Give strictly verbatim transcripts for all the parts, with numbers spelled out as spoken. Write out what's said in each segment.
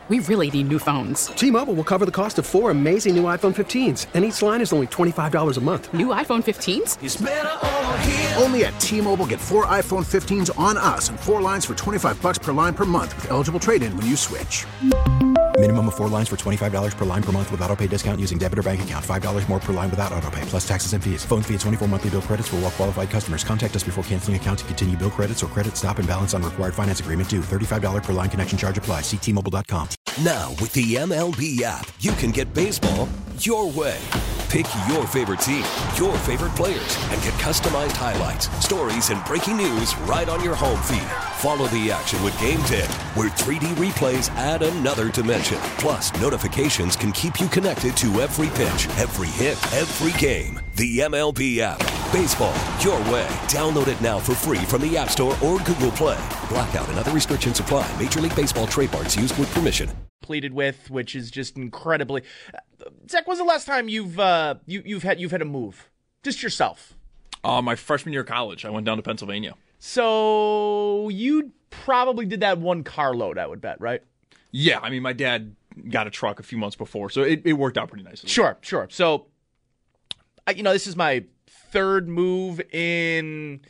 we really need new phones. T-Mobile will cover the cost of four amazing new iPhone fifteens, and each line is only twenty-five dollars a month. New iPhone fifteens? It's better over here. Only at T-Mobile, get four iPhone fifteens on us and four lines for twenty-five dollars per line per month with eligible trade-in when you switch. Minimum of four lines for twenty-five dollars per line per month with autopay discount using debit or bank account. five dollars more per line without autopay, plus taxes and fees. Phone fee at twenty-four monthly bill credits for well-qualified customers. Contact us before canceling account to continue bill credits or credit stop and balance on required finance agreement due. thirty-five dollars per line connection charge applies. See T Mobile dot com. Now, with the M L B app, you can get baseball your way. Pick your favorite team, your favorite players, and get customized highlights, stories, and breaking news right on your home feed. Follow the action with Game Day, where three D replays add another dimension. Plus, notifications can keep you connected to every pitch, every hit, every game. The M L B app. Baseball your way. Download it now for free from the App Store or Google Play. Blackout and other restrictions apply. Major League Baseball trademarks used with permission. Pleaded with, which is just incredibly. Zach, when's the last time you've uh, you, you've had you've had a move, just yourself? Uh, my freshman year of college, I went down to Pennsylvania. So you probably did that one carload, I would bet, right? Yeah, I mean, my dad got a truck a few months before, so it, it worked out pretty nicely. Sure, sure. So, I, you know, this is my third move in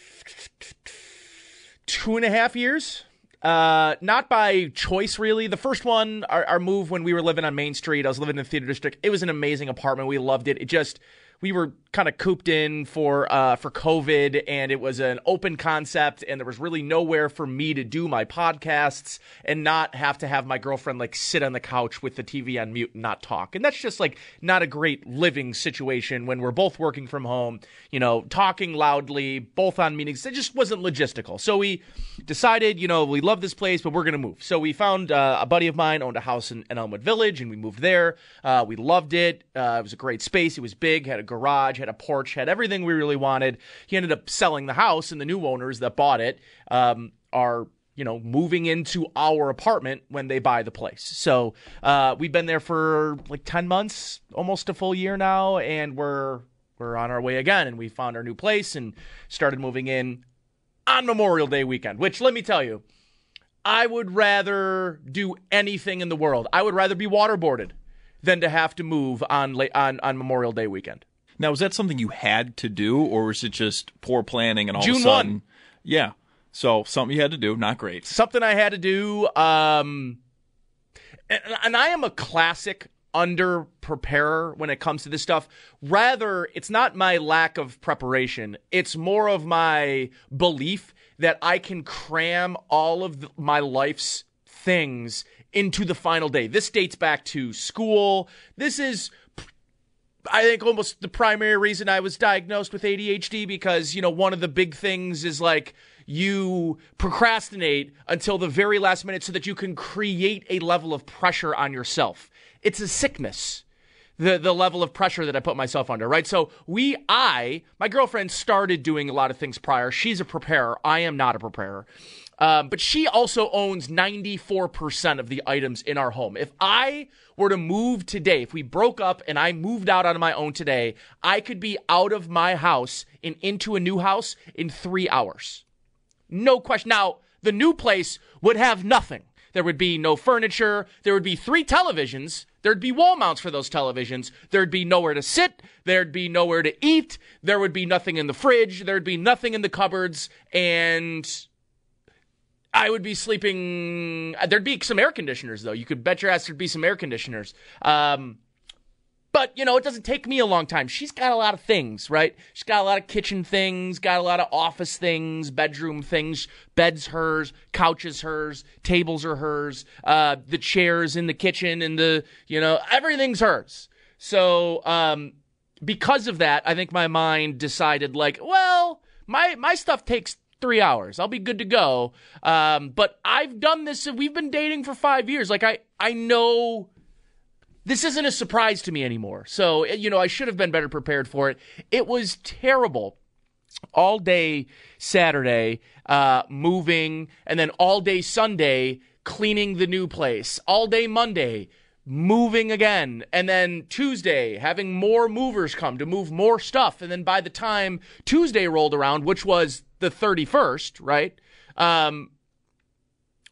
two and a half years. Uh, not by choice, really. The first one, our, our move when we were living on Main Street, I was living in the theater district. It was an amazing apartment. We loved it. It just, we were kind of cooped in for uh, for COVID, and it was an open concept, and there was really nowhere for me to do my podcasts and not have to have my girlfriend like sit on the couch with the T V on mute and not talk. And that's just like not a great living situation when we're both working from home, you know, talking loudly, both on meetings. It just wasn't logistical. So we decided, you know, we love this place, but we're going to move. So we found uh, a buddy of mine owned a house in, in Elmwood Village, and we moved there. Uh, we loved it. Uh, it was a great space. It was big, had a garage, had a porch, had everything we really wanted. He ended up selling the house, and the new owners that bought it um, are, you know, moving into our apartment when they buy the place. So uh, we've been there for like ten months, almost a full year now, and we're we're on our way again. And we found our new place and started moving in on Memorial Day weekend, which, let me tell you, I would rather do anything in the world. I would rather be waterboarded than to have to move on on, on Memorial Day weekend. Now, was that something you had to do, or was it just poor planning and all June of a sudden? first. Yeah. So something you had to do, not great. Something I had to do. Um, and, and I am a classic under-preparer when it comes to this stuff. Rather, it's not my lack of preparation. It's more of my belief that I can cram all of the, my life's things into the final day. This dates back to school. This is, I think, almost the primary reason I was diagnosed with A D H D, because, you know, one of the big things is like you procrastinate until the very last minute so that you can create a level of pressure on yourself. It's a sickness, the the level of pressure that I put myself under, right? So we, I, my girlfriend started doing a lot of things prior. She's a preparer. I am not a preparer. Um, but she also owns ninety-four percent of the items in our home. If I were to move today, if we broke up and I moved out on my own today, I could be out of my house and into a new house in three hours. No question. Now, the new place would have nothing. There would be no furniture. There would be three televisions. There'd be wall mounts for those televisions. There'd be nowhere to sit. There'd be nowhere to eat. There would be nothing in the fridge. There'd be nothing in the cupboards. And I would be sleeping. There'd be some air conditioners, though. You could bet your ass there'd be some air conditioners. Um, but, you know, it doesn't take me a long time. She's got a lot of things, right? She's got a lot of kitchen things, got a lot of office things, bedroom things. Bed's hers, couches hers, tables are hers, uh, the chairs in the kitchen and the, you know, everything's hers. So um, because of that, I think my mind decided, like, well, my my stuff takes three hours. I'll be good to go. Um, but I've done this. We've been dating for five years. Like, I, I know this isn't a surprise to me anymore. So, you know, I should have been better prepared for it. It was terrible. All day Saturday, uh, moving, and then all day Sunday, cleaning the new place. All day Monday, moving again. And then Tuesday, having more movers come to move more stuff. And then by the time Tuesday rolled around, which was the thirty-first, right? Um,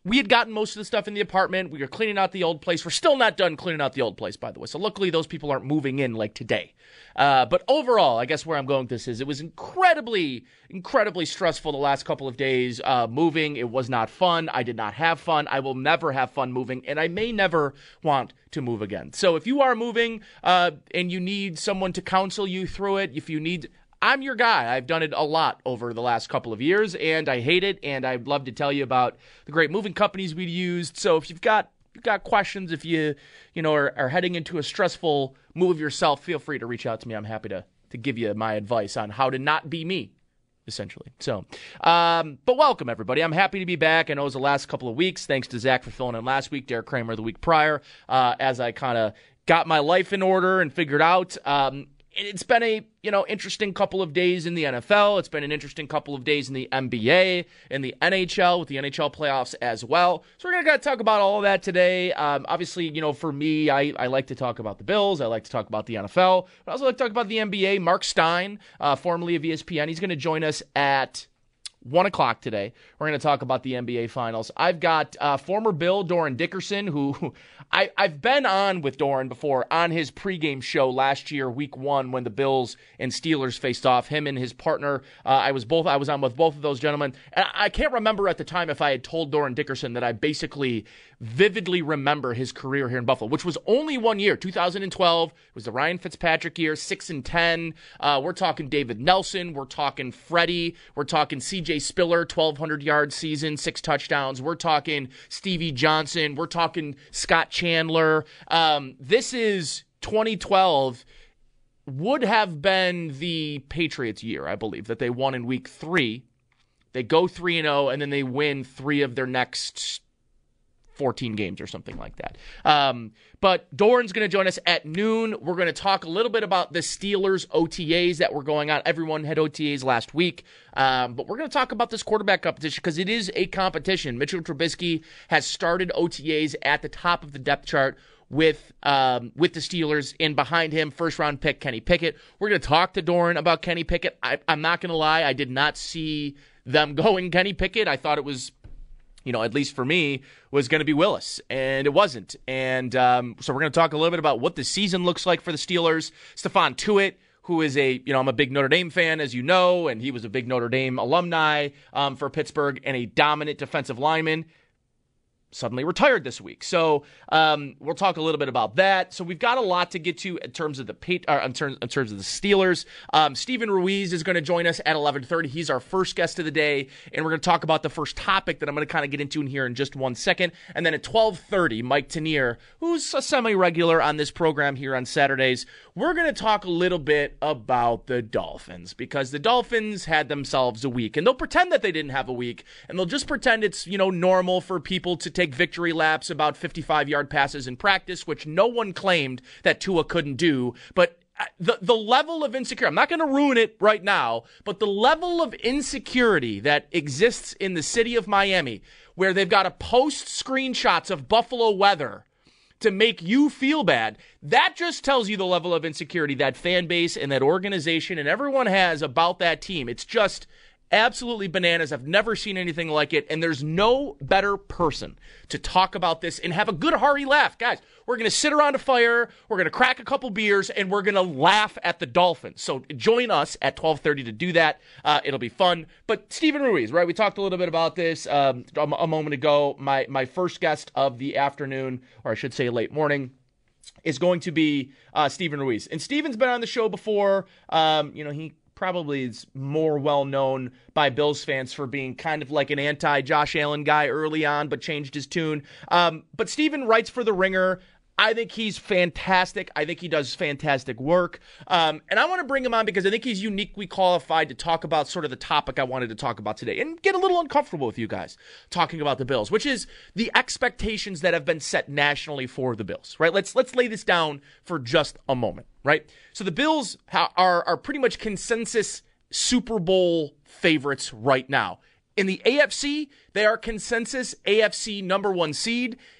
we had gotten most of the stuff in the apartment. We were cleaning out the old place. We're still not done cleaning out the old place, by the way. So luckily, those people aren't moving in like today. Uh, but overall, I guess where I'm going with this is it was incredibly, incredibly stressful the last couple of days uh, moving. It was not fun. I did not have fun. I will never have fun moving, and I may never want to move again. So if you are moving uh, and you need someone to counsel you through it, if you need... I'm your guy. I've done it a lot over the last couple of years, and I hate it, and I'd love to tell you about the great moving companies we used. So if you've got you've got questions, if you you know are, are heading into a stressful move yourself, feel free to reach out to me. I'm happy to to give you my advice on how to not be me, essentially. So, um, but welcome, everybody. I'm happy to be back. I know it was the last couple of weeks. Thanks to Zach for filling in last week, Derek Kramer the week prior, uh, as I kind of got my life in order and figured out um, it's been a, you know, interesting couple of days in the N F L. It's been an interesting couple of days in the N B A, in the N H L, with the N H L playoffs as well. So we're going to talk about all of that today. Um, obviously, you know, for me, I, I like to talk about the Bills. I like to talk about the N F L. But I also like to talk about the N B A. Mark Stein, uh, formerly of E S P N, he's going to join us at one o'clock today. We're going to talk about the N B A Finals. I've got uh, former Bill Doran Dickerson, who I, I've been on with Doran before on his pregame show last year, week one, when the Bills and Steelers faced off. Him and his partner, uh, I was both. I was on with both of those gentlemen. And I can't remember at the time if I had told Doran Dickerson that I basically vividly remember his career here in Buffalo, which was only one year, two thousand twelve. It was the Ryan Fitzpatrick year, six and ten. Uh, we're talking David Nelson. We're talking Freddie. We're talking C J Spiller, twelve hundred yard season, six touchdowns. We're talking Stevie Johnson. We're talking Scott Chandler. Um, this is twenty twelve. Would have been the Patriots' year, I believe, that they won in week three. They go three and oh, and then they win three of their next fourteen games or something like that. Um, but Doran's going to join us at noon. We're going to talk a little bit about the Steelers O T As that were going on. Everyone had O T As last week. Um, but we're going to talk about this quarterback competition because it is a competition. Mitchell Trubisky has started O T As at the top of the depth chart with um, with the Steelers, and behind him, first-round pick Kenny Pickett. We're going to talk to Doran about Kenny Pickett. I, I'm not going to lie. I did not see them going Kenny Pickett. I thought it was, you know, at least for me, was going to be Willis, and it wasn't. And um, so we're going to talk a little bit about what the season looks like for the Steelers. Stephon Tuitt, who is a, you know, I'm a big Notre Dame fan, as you know, and he was a big Notre Dame alumni um, for Pittsburgh and a dominant defensive lineman, suddenly retired this week. So um, we'll talk a little bit about that. So we've got a lot to get to in terms of the uh, in, terms, in terms of the Steelers. Um, Steven Ruiz is going to join us at eleven thirty. He's our first guest of the day, and we're going to talk about the first topic that I'm going to kind of get into in here in just one second. And then at twelve thirty, Mike Tanier, who's a semi-regular on this program here on Saturdays, we're going to talk a little bit about the Dolphins, because the Dolphins had themselves a week, and they'll pretend that they didn't have a week, and they'll just pretend it's, you know, normal for people to take victory laps about fifty-five yard passes in practice, which no one claimed that Tua couldn't do. But the the level of insecurity, I'm not going to ruin it right now, but the level of insecurity that exists in the city of Miami, where they've got to post screenshots of Buffalo weather to make you feel bad, that just tells you the level of insecurity that fan base and that organization and everyone has about that team. It's just absolutely bananas. I've never seen anything like it, and there's no better person to talk about this and have a good hearty laugh. Guys, we're going to sit around a fire, we're going to crack a couple beers, and we're going to laugh at the Dolphins. So join us at twelve thirty to do that. Uh, it'll be fun. But Steven Ruiz, right? We talked a little bit about this um, a moment ago. My, my first guest of the afternoon, or I should say late morning, is going to be uh, Steven Ruiz. And Steven's been on the show before. Um, you know, he probably is more well-known by Bills fans for being kind of like an anti-Josh Allen guy early on, but changed his tune. Um, but Steven writes for The Ringer. I think he's fantastic. I think he does fantastic work. Um, and I want to bring him on because I think he's uniquely qualified to talk about sort of the topic I wanted to talk about today and get a little uncomfortable with you guys talking about the Bills, which is the expectations that have been set nationally for the Bills, right? Let's let's lay this down for just a moment, right? So the Bills ha- are are pretty much consensus Super Bowl favorites right now. In the A F C, they are consensus A F C number one seed.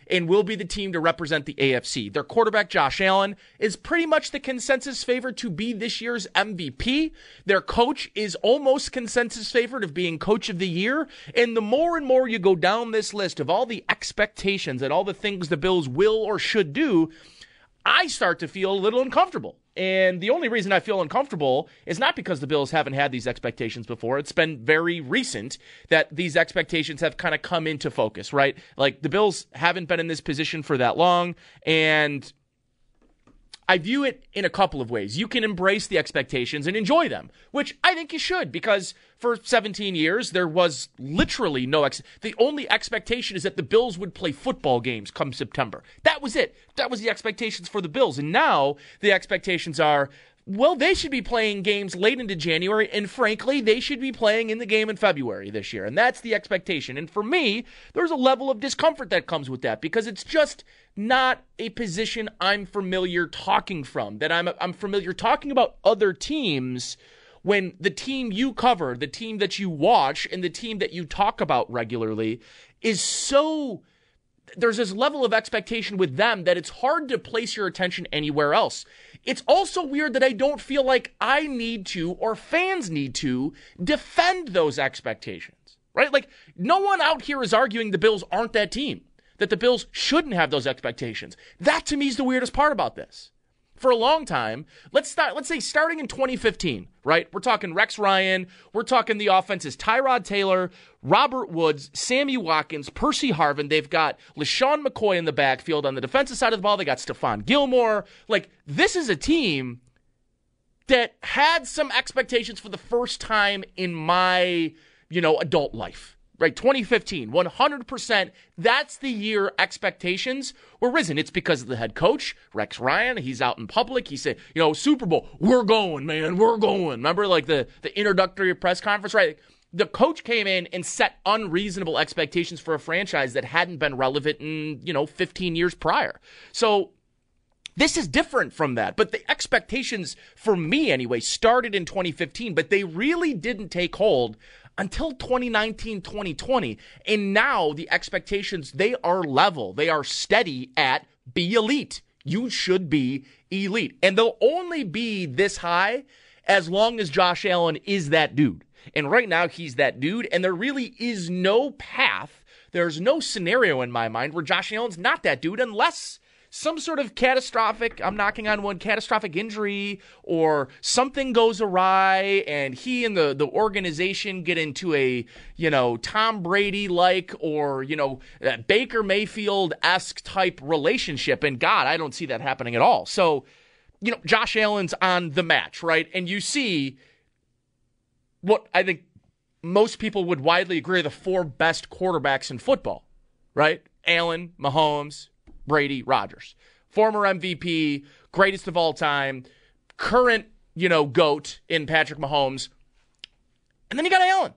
and will be the team to represent the A F C. Their quarterback, Josh Allen, is pretty much the consensus favorite to be this year's M V P. Their coach is almost consensus favorite of being coach of the year. And the more and more you go down this list of all the expectations and all the things the Bills will or should do, I start to feel a little uncomfortable. And the only reason I feel uncomfortable is not because the Bills haven't had these expectations before. It's been very recent that these expectations have kind of come into focus, right? Like, the Bills haven't been in this position for that long, and I view it in a couple of ways. You can embrace the expectations and enjoy them, which I think you should, because for seventeen years, there was literally no ex- the only expectation is that the Bills would play football games come September. That was it. That was the expectations for the Bills. And now the expectations are, well, they should be playing games late into January, and frankly, they should be playing in the game in February this year. And that's the expectation. And for me, there's a level of discomfort that comes with that, because it's just not a position I'm familiar talking from, that I'm I'm familiar talking about other teams when the team you cover, the team that you watch, and the team that you talk about regularly is so... There's this level of expectation with them that it's hard to place your attention anywhere else. It's also weird that I don't feel like I need to, or fans need to, defend those expectations, right? Like, no one out here is arguing the Bills aren't that team, that the Bills shouldn't have those expectations. That, to me, is the weirdest part about this. For a long time, let's start, let's say starting in twenty fifteen, right? We're talking Rex Ryan. We're talking the offenses, Tyrod Taylor, Robert Woods, Sammy Watkins, Percy Harvin. They've got LaShawn McCoy in the backfield. On the defensive side of the ball, they got Stephon Gilmore. Like, this is a team that had some expectations for the first time in my, you know, adult life. Right, twenty fifteen, one hundred percent, that's the year expectations were risen. It's because of the head coach, Rex Ryan. He's out in public. He said, you know, Super Bowl, we're going, man, we're going. Remember, like, the, the introductory press conference, right? The coach came in and set unreasonable expectations for a franchise that hadn't been relevant in, you know, fifteen years prior. So this is different from that. But the expectations, for me anyway, started in twenty fifteen, but they really didn't take hold until twenty nineteen, twenty twenty. And now the expectations, they are level. They are steady at be elite. You should be elite. And they'll only be this high as long as Josh Allen is that dude. And right now he's that dude. And there really is no path. There's no scenario in my mind where Josh Allen's not that dude unless some sort of catastrophic, I'm knocking on one, catastrophic injury, or something goes awry and he and the, the organization get into a, you know, Tom Brady-like or, you know, Baker Mayfield-esque type relationship. And God, I don't see that happening at all. So, you know, Josh Allen's on the match, right? And you see what I think most people would widely agree are the four best quarterbacks in football, right? Allen, Mahomes, Brady, Rodgers. Former M V P, greatest of all time, current, you know, GOAT in Patrick Mahomes. And then you got Allen,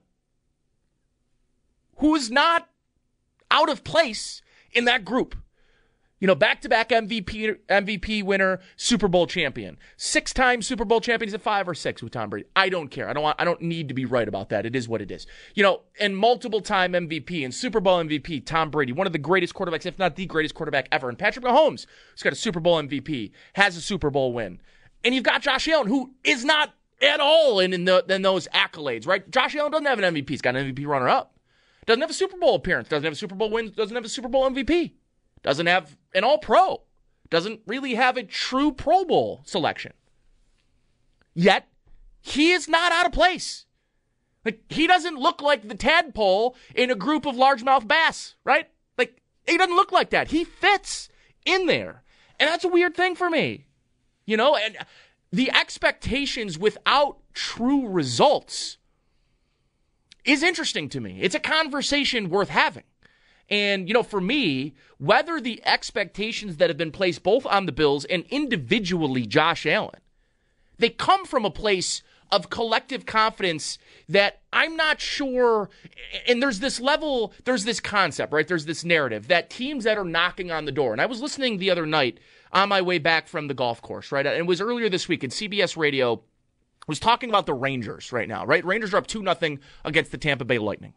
who is not out of place in that group. You know, back-to-back M V P M V P winner, Super Bowl champion. Six-time Super Bowl champion. He's at five or six with Tom Brady. I don't care. I don't want, I don't need to be right about that. It is what it is. You know, and multiple-time M V P and Super Bowl M V P, Tom Brady, one of the greatest quarterbacks, if not the greatest quarterback ever. And Patrick Mahomes, who's got a Super Bowl M V P, has a Super Bowl win. And you've got Josh Allen, who is not at all in, in, the, in those accolades, right? Josh Allen doesn't have an M V P. He's got an M V P runner-up. Doesn't have a Super Bowl appearance. Doesn't have a Super Bowl win. Doesn't have a Super Bowl M V P. Doesn't have an all-pro. Doesn't really have a true Pro Bowl selection. Yet, he is not out of place. Like, he doesn't look like the tadpole in a group of largemouth bass, right? Like, he doesn't look like that. He fits in there. And that's a weird thing for me. You know, and the expectations without true results is interesting to me. It's a conversation worth having. And, you know, for me, whether the expectations that have been placed both on the Bills and individually Josh Allen, they come from a place of collective confidence that I'm not sure, and there's this level, there's this concept, right? There's this narrative that teams that are knocking on the door, and I was listening the other night on my way back from the golf course, right? And it was earlier this week, and C B S Radio was talking about the Rangers right now, right? Rangers are up two nothing against the Tampa Bay Lightning.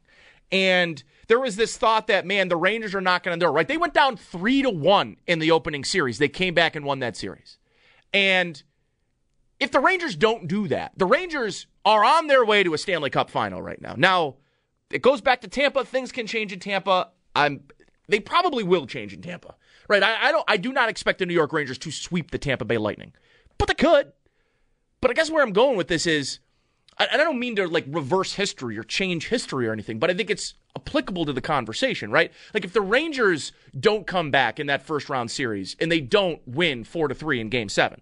And there was this thought that, man, the Rangers are knocking on the door, right? They went down three to one in the opening series. They came back and won that series. And if the Rangers don't do that, the Rangers are on their way to a Stanley Cup final right now. Now, it goes back to Tampa. Things can change in Tampa. I'm, they probably will change in Tampa, right? I, I don't. I do not expect the New York Rangers to sweep the Tampa Bay Lightning, but they could. But I guess where I'm going with this is, I, I don't mean to like reverse history or change history or anything, but I think it's applicable to the conversation, right? Like if the Rangers don't come back in that first round series and they don't win four to three in Game Seven,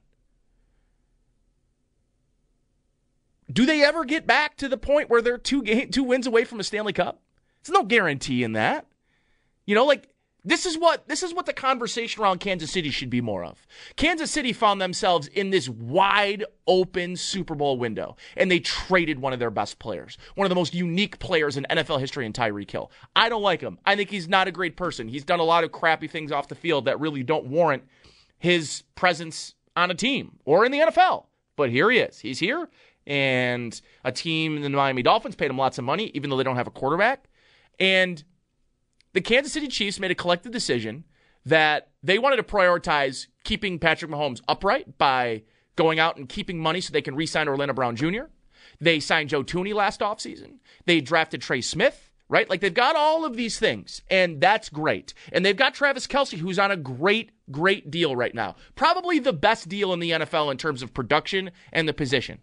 do they ever get back to the point where they're two game, two wins away from a Stanley Cup? There's no guarantee in that. You know, like this is what this is what the conversation around Kansas City should be more of. Kansas City found themselves in this wide open Super Bowl window, and they traded one of their best players, one of the most unique players in N F L history in Tyreek Hill. I don't like him. I think he's not a great person. He's done a lot of crappy things off the field that really don't warrant his presence on a team or in the N F L. But here he is. He's here. And a team, the Miami Dolphins, paid him lots of money, even though they don't have a quarterback. And the Kansas City Chiefs made a collective decision that they wanted to prioritize keeping Patrick Mahomes upright by going out and keeping money so they can re-sign Orlando Brown Junior They signed Joe Thuney last offseason. They drafted Trey Smith, right? Like they've got all of these things, and that's great. And they've got Travis Kelce, who's on a great, great deal right now. Probably the best deal in the N F L in terms of production and the position.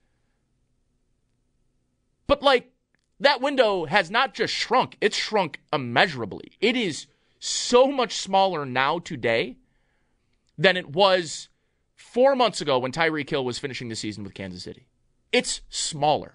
But like, that window has not just shrunk, it's shrunk immeasurably. It is so much smaller now today than it was four months ago when Tyreek Hill was finishing the season with Kansas City. It's smaller.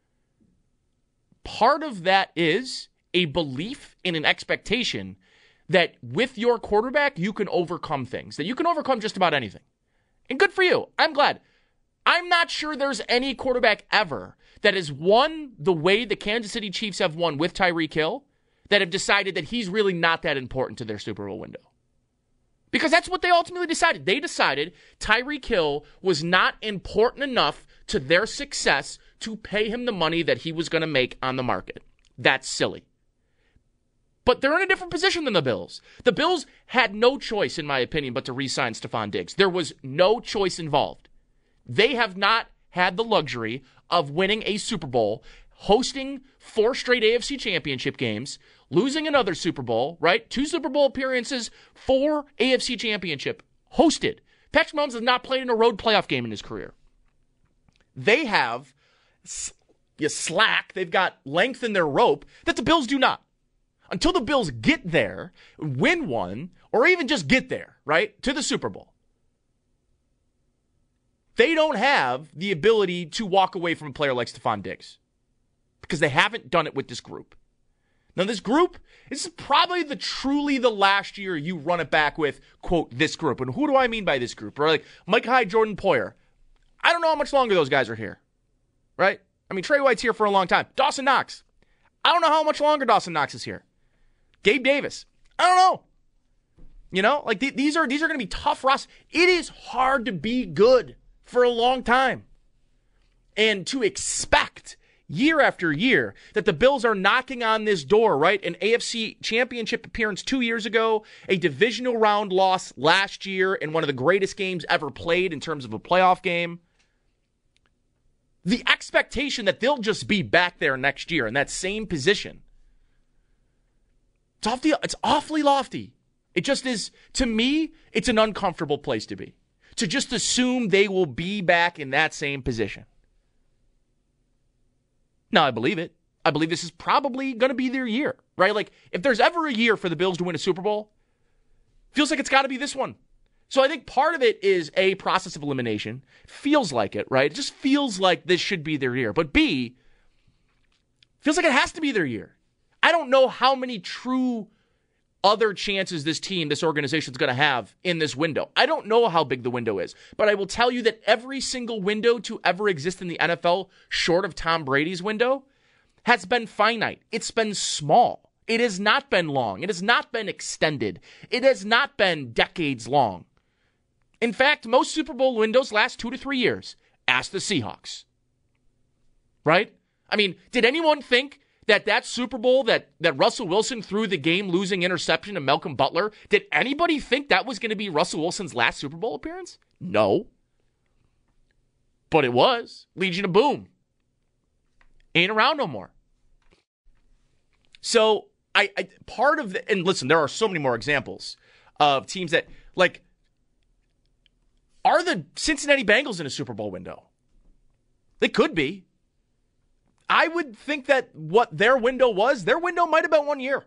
Part of that is a belief in an expectation that with your quarterback, you can overcome things, that you can overcome just about anything. And good for you. I'm glad. I'm not sure there's any quarterback ever that has won the way the Kansas City Chiefs have won with Tyreek Hill that have decided that he's really not that important to their Super Bowl window. Because that's what they ultimately decided. They decided Tyreek Hill was not important enough to their success to pay him the money that he was going to make on the market. That's silly. But they're in a different position than the Bills. The Bills had no choice, in my opinion, but to re-sign Stephon Diggs. There was no choice involved. They have not had the luxury of winning a Super Bowl, hosting four straight A F C championship games, losing another Super Bowl, right? Two Super Bowl appearances, four A F C championship hosted. Patrick Mahomes has not played in a road playoff game in his career. They have you slack. They've got length in their rope that the Bills do not. Until the Bills get there, win one, or even just get there, right, to the Super Bowl, they don't have the ability to walk away from a player like Stephon Diggs because they haven't done it with this group. Now, this group, this is probably the truly the last year you run it back with, quote, this group. And who do I mean by this group? Right? Like Mike Hyde, Jordan Poyer. I don't know how much longer those guys are here, right? I mean, Trey White's here for a long time. Dawson Knox. I don't know how much longer Dawson Knox is here. Gabe Davis. I don't know. You know, like th- these are these are going to be tough rosters. It is hard to be good for a long time. And to expect year after year that the Bills are knocking on this door, right? An A F C championship appearance two years ago, a divisional round loss last year in one of the greatest games ever played in terms of a playoff game. The expectation that they'll just be back there next year in that same position. It's awfully, it's awfully lofty. It just is, to me, it's an uncomfortable place to be. To just assume they will be back in that same position. Now, I believe it. I believe this is probably going to be their year, right? Like, if there's ever a year for the Bills to win a Super Bowl, feels like it's got to be this one. So I think part of it is a process of elimination. Feels like it, right? It just feels like this should be their year. But B, feels like it has to be their year. I don't know how many true other chances this team, this organization is going to have in this window. I don't know how big the window is, but I will tell you that every single window to ever exist in the N F L, short of Tom Brady's window, has been finite. It's been small. It has not been long. It has not been extended. It has not been decades long. In fact, most Super Bowl windows last two to three years. Ask the Seahawks. Right? I mean, did anyone think that that Super Bowl that, that Russell Wilson threw the game-losing interception to Malcolm Butler, did anybody think that was going to be Russell Wilson's last Super Bowl appearance? No. But it was. Legion of Boom. Ain't around no more. So, I, I part of the, and listen, there are so many more examples of teams that, like, are the Cincinnati Bengals in a Super Bowl window? They could be. I would think that what their window was, their window might have been one year.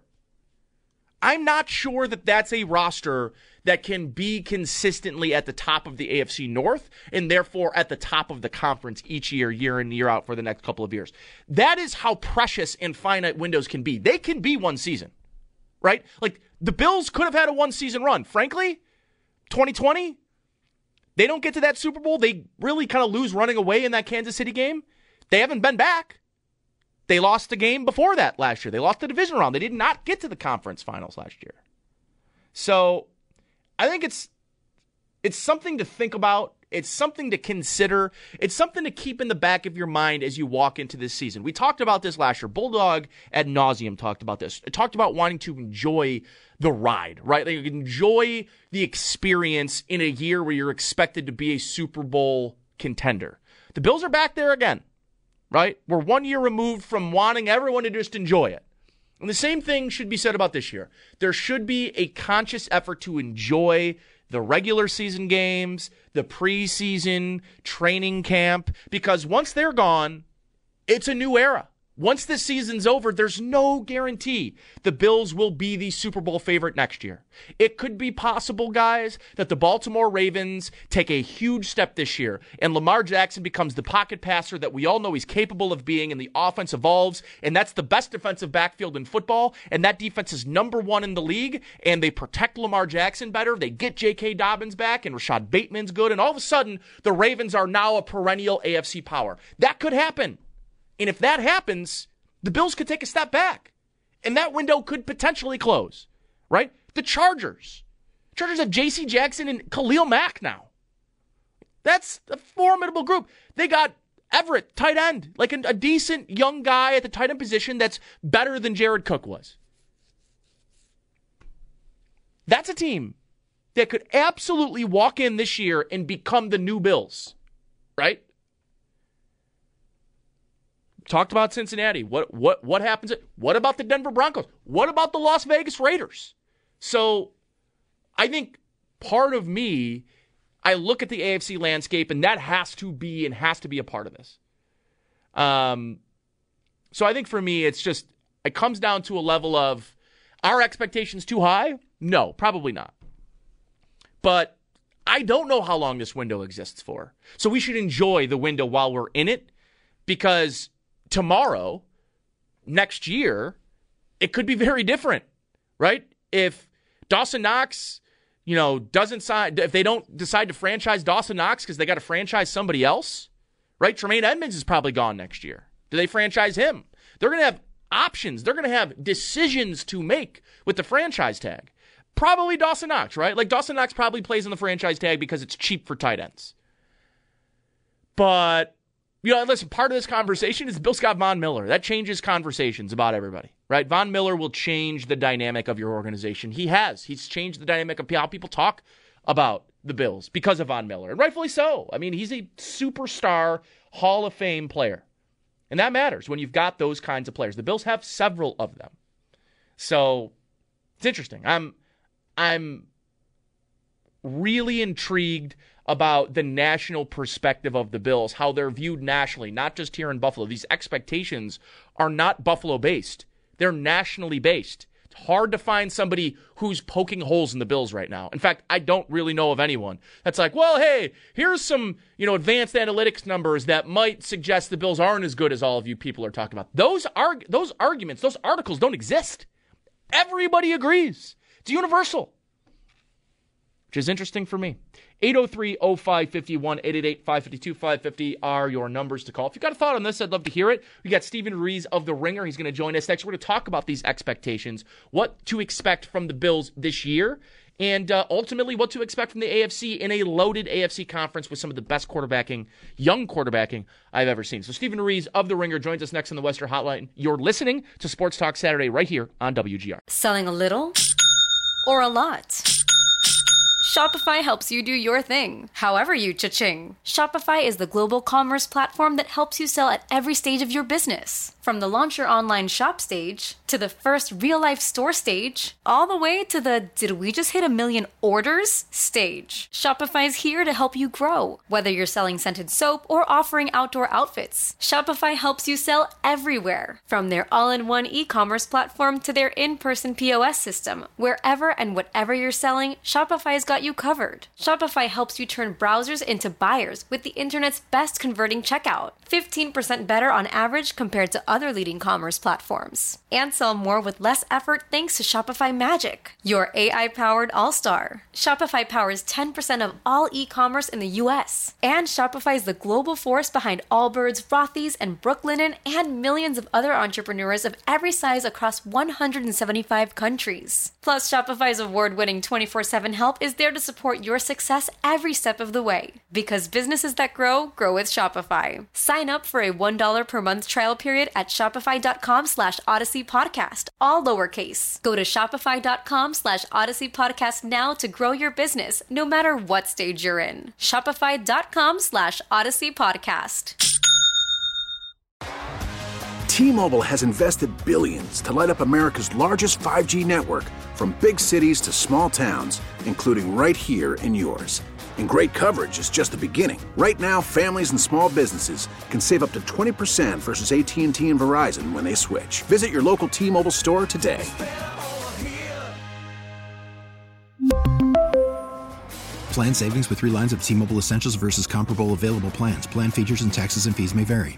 I'm not sure that that's a roster that can be consistently at the top of the A F C North and therefore at the top of the conference each year, year in, year out for the next couple of years. That is how precious and finite windows can be. They can be one season, right? Like, the Bills could have had a one-season run. Frankly, twenty twenty, they don't get to that Super Bowl. They really kind of lose running away in that Kansas City game. They haven't been back. They lost the game before that last year. They lost the division round. They did not get to the conference finals last year. So I think it's it's something to think about. It's something to consider. It's something to keep in the back of your mind as you walk into this season. We talked about this last year. Bulldog ad nauseum talked about this. It talked about wanting to enjoy the ride, right? Like, enjoy the experience in a year where you're expected to be a Super Bowl contender. The Bills are back there again. Right? We're one year removed from wanting everyone to just enjoy it. And the same thing should be said about this year. There should be a conscious effort to enjoy the regular season games, the preseason, training camp, because once they're gone, it's a new era. Once the season's over, there's no guarantee the Bills will be the Super Bowl favorite next year. It could be possible, guys, that the Baltimore Ravens take a huge step this year and Lamar Jackson becomes the pocket passer that we all know he's capable of being, and the offense evolves, and that's the best defensive backfield in football, and that defense is number one in the league, and they protect Lamar Jackson better. They get J K. Dobbins back, and Rashad Bateman's good, and all of a sudden, the Ravens are now a perennial A F C power. That could happen. And if that happens, the Bills could take a step back. And that window could potentially close, right? The Chargers. Chargers have J C. Jackson and Khalil Mack now. That's a formidable group. They got Everett, tight end, like a, a decent young guy at the tight end position that's better than Jared Cook was. That's a team that could absolutely walk in this year and become the new Bills, right? Talked about Cincinnati. What what what happens? What about the Denver Broncos? What about the Las Vegas Raiders? So I think part of me, I look at the A F C landscape, and that has to be and has to be a part of this. Um, so I think for me, it's just, it comes down to a level of, are expectations too high? No, probably not. But I don't know how long this window exists for. So we should enjoy the window while we're in it, because tomorrow, next year, it could be very different, right? If Dawson Knox, you know, doesn't sign, if they don't decide to franchise Dawson Knox because they got to franchise somebody else, right? Tremaine Edmonds is probably gone next year. Do they franchise him? They're going to have options. They're going to have decisions to make with the franchise tag. Probably Dawson Knox, right? Like, Dawson Knox probably plays on the franchise tag because it's cheap for tight ends. But, you know, listen, part of this conversation is Bill Scott Von Miller. That changes conversations about everybody, right? Von Miller will change the dynamic of your organization. He has. He's changed the dynamic of how people talk about the Bills because of Von Miller, and rightfully so. I mean, he's a superstar Hall of Fame player, and that matters when you've got those kinds of players. The Bills have several of them. So it's interesting. I'm, I'm really intrigued about the national perspective of the Bills, how they're viewed nationally, not just here in Buffalo. These expectations are not Buffalo-based. They're nationally based. It's hard to find somebody who's poking holes in the Bills right now. In fact, I don't really know of anyone that's like, well, hey, here's some, you know, advanced analytics numbers that might suggest the Bills aren't as good as all of you people are talking about. Those arg- those arguments, those articles don't exist. Everybody agrees. It's universal, which is interesting for me. eight oh three oh five five one, eight eight eight, five five two, five five zero are your numbers to call. If you've got a thought on this, I'd love to hear it. We got Stephen Ruiz of The Ringer. He's going to join us next. We're going to talk about these expectations, what to expect from the Bills this year, and uh, ultimately what to expect from the A F C in a loaded A F C conference with some of the best quarterbacking, young quarterbacking I've ever seen. So Stephen Ruiz of The Ringer joins us next on the Western Hotline. You're listening to Sports Talk Saturday right here on W G R. Selling a little or a lot? Shopify helps you do your thing, however you cha-ching. Shopify is the global commerce platform that helps you sell at every stage of your business. From the launch your online shop stage, to the first real-life store stage, all the way to the did we just hit a million orders stage. Shopify's here to help you grow. Whether you're selling scented soap or offering outdoor outfits, Shopify helps you sell everywhere. From their all-in-one e-commerce platform to their in-person P O S system, wherever and whatever you're selling, Shopify's got you covered. Shopify helps you turn browsers into buyers with the internet's best converting checkout. fifteen percent better on average compared to other leading commerce platforms. And sell more with less effort thanks to Shopify Magic, your A I-powered all-star. Shopify powers ten percent of all e-commerce in the U S. And Shopify is the global force behind Allbirds, Rothy's, and Brooklinen, and millions of other entrepreneurs of every size across one hundred seventy-five countries. Plus, Shopify's award-winning twenty-four seven help is there to support your success every step of the way. Because businesses that grow, grow with Shopify. Sign up for a one dollar per month trial period at shopify.com slash Odyssey Podcast, all lowercase. Go to shopify.com slash Odyssey Podcast now to grow your business, no matter what stage you're in. Shopify.com slash Odyssey Podcast. T-Mobile has invested billions to light up America's largest five G network, from big cities to small towns, including right here in yours. And great coverage is just the beginning. Right now, families and small businesses can save up to twenty percent versus A T and T and Verizon when they switch. Visit your local T-Mobile store today. Plan savings with three lines of T-Mobile Essentials versus comparable available plans. Plan features and taxes and fees may vary.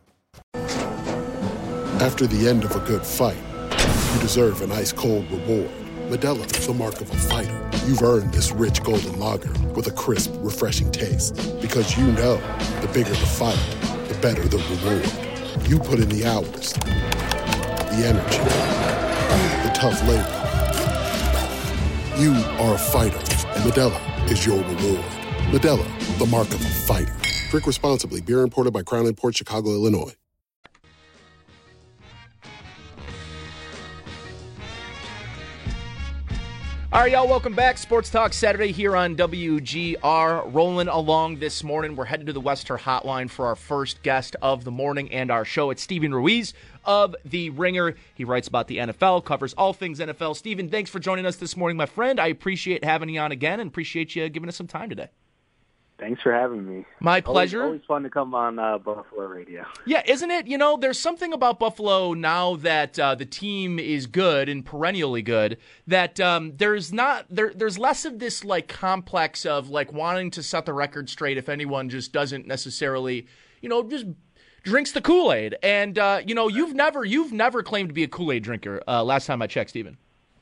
After the end of a good fight, you deserve an ice-cold reward. Modelo is the mark of a fighter. You've earned this rich golden lager with a crisp, refreshing taste. Because you know, the bigger the fight, the better the reward. You put in the hours, the energy, the tough labor. You are a fighter, and Modelo is your reward. Modelo, the mark of a fighter. Drink responsibly. Beer imported by Crown Imports, Chicago, Illinois. All right, y'all, welcome back. Sports Talk Saturday here on W G R. Rolling along this morning. We're headed to the Western Hotline for our first guest of the morning and our show. It's Stephen Ruiz of The Ringer. He writes about the N F L, covers all things N F L. Stephen, thanks for joining us this morning, my friend. I appreciate having you on again and appreciate you giving us some time today. Thanks for having me. My pleasure. Always, always fun to come on uh, Buffalo Radio. Yeah, isn't it? You know, there's something about Buffalo now that uh, the team is good and perennially good that um, there's not there. There's less of this like complex of like wanting to set the record straight if anyone just doesn't necessarily, you know, just drinks the Kool-Aid. And uh, you know, you've never you've never claimed to be a Kool-Aid drinker. Uh, last time I checked, Stephen.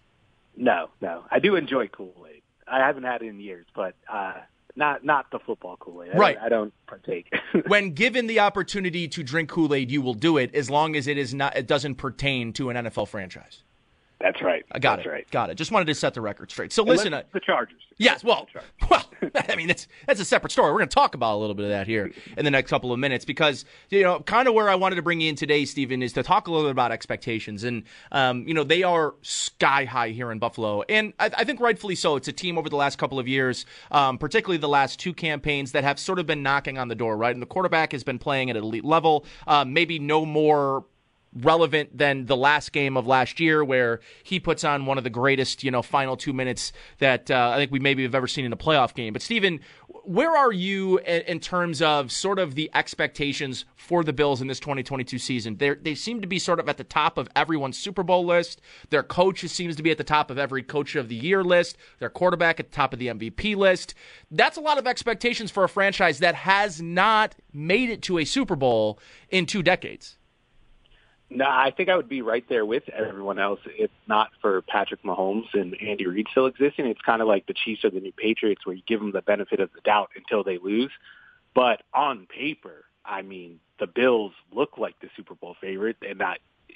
No, no, I do enjoy Kool-Aid. I haven't had it in years, but. Uh, Not not the football Kool-Aid. I right. Don't, I don't partake. When given the opportunity to drink Kool-Aid, you will do it as long as it is not. It doesn't pertain to an N F L franchise. That's right. I got That's it. right. Got it. Just wanted to set the record straight. So Unless listen, it's the Chargers. Yes. Well, well. I mean, that's that's a separate story. We're going to talk about a little bit of that here in the next couple of minutes because you know, kind of where I wanted to bring you in today, Stephen, is to talk a little bit about expectations, and um, you know, they are sky high here in Buffalo, and I, I think rightfully so. It's a team over the last couple of years, um, particularly the last two campaigns, that have sort of been knocking on the door, right? And the quarterback has been playing at an elite level. Um, maybe no more relevant than the last game of last year where he puts on one of the greatest, you know, final two minutes that uh, I think we maybe have ever seen in a playoff game. But Stephen, where are you in, in terms of sort of the expectations for the Bills in this twenty twenty-two season? They they seem to be sort of at the top of everyone's Super Bowl list. Their coach seems to be at the top of every Coach of the Year list. Their quarterback at the top of the M V P list. That's a lot of expectations for a franchise that has not made it to a Super Bowl in two decades. No, I think I would be right there with everyone else. If not for Patrick Mahomes and Andy Reid still existing, it's kind of like the Chiefs or the new Patriots where you give them the benefit of the doubt until they lose. But on paper, I mean, the Bills look like the Super Bowl favorite, and that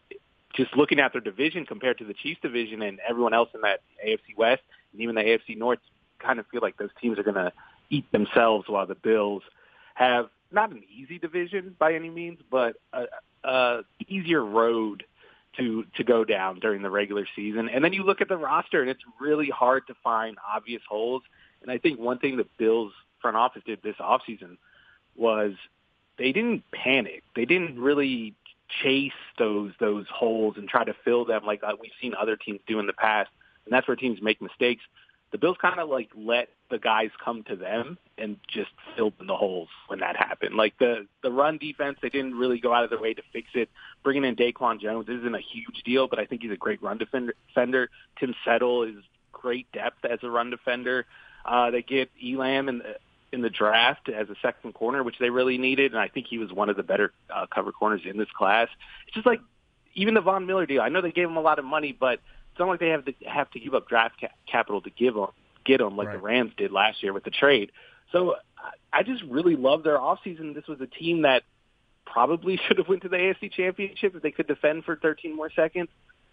just looking at their division compared to the Chiefs division and everyone else in that A F C West and even the A F C North, kind of feel like those teams are going to eat themselves while the Bills have not an easy division by any means, but a, a easier road to to go down during the regular season. And then you look at the roster, and it's really hard to find obvious holes. And I think one thing the Bills front office did this offseason was they didn't panic. They didn't really chase those those holes and try to fill them like uh, we've seen other teams do in the past. And that's where teams make mistakes. The Bills kind of like let the guys come to them and just filled in the holes when that happened. Like the, the run defense, they didn't really go out of their way to fix it. Bringing in Daquan Jones isn't a huge deal, but I think he's a great run defender. defender. Tim Settle is great depth as a run defender. Uh, they get Elam in the, in the draft as a second corner, which they really needed, and I think he was one of the better uh, cover corners in this class. It's just like even the Von Miller deal. I know they gave him a lot of money, but it's not like they have to have to give up draft ca- capital to give them, get them like right. the Rams did last year with the trade. So I just really love their offseason. This was a team that probably should have went to the A F C Championship if they could defend for thirteen more seconds.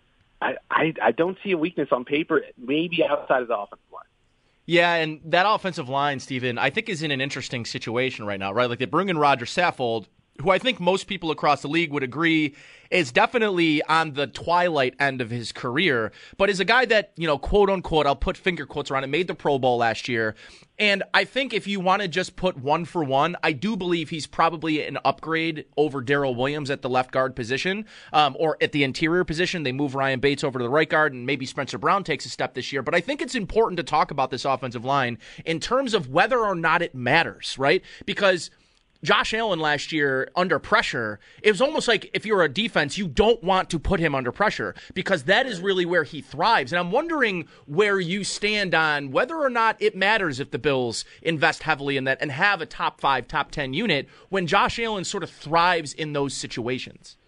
I, I, I don't see a weakness on paper, maybe outside of the offensive line. Yeah, and that offensive line, Steven, I think is in an interesting situation right now, right? Like they bring in Roger Saffold, who I think most people across the league would agree is definitely on the twilight end of his career, but is a guy that, you know, quote unquote, I'll put finger quotes around it, made the Pro Bowl last year. And I think if you want to just put one for one, I do believe he's probably an upgrade over Darrell Williams at the left guard position, um, or at the interior position. They move Ryan Bates over to the right guard, and maybe Spencer Brown takes a step this year. But I think it's important to talk about this offensive line in terms of whether or not it matters, right? Because Josh Allen last year under pressure, it was almost like if you're a defense, you don't want to put him under pressure because that is really where he thrives. And I'm wondering where you stand on whether or not it matters if the Bills invest heavily in that and have a top five, top ten unit when Josh Allen sort of thrives in those situations.